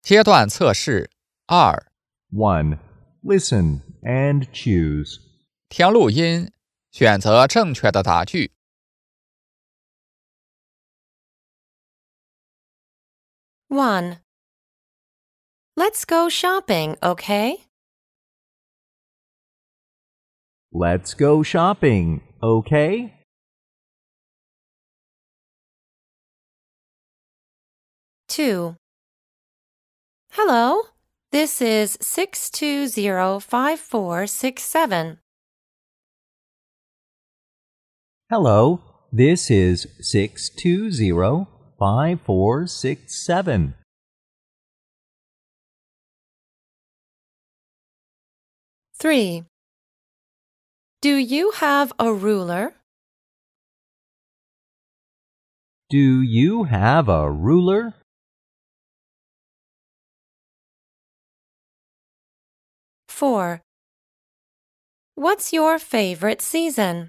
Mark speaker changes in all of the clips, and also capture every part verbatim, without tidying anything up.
Speaker 1: 阶段测试二，
Speaker 2: one. Listen and choose.
Speaker 1: 听录音，选择正确的答句。
Speaker 3: one. Let's go shopping, okay?
Speaker 2: Let's go shopping, okay?
Speaker 3: two. Hello, this is six two zero five four six seven.
Speaker 2: Hello, this is six two zero five four six seven.
Speaker 3: three. Do you have a ruler?
Speaker 2: Do you have a ruler?
Speaker 3: four. What's your favorite season?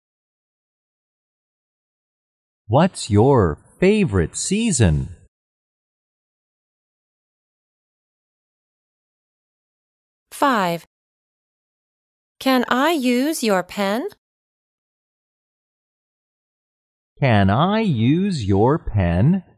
Speaker 2: What's your favorite season?
Speaker 3: five. Can I use your pen?
Speaker 2: Can I use your pen?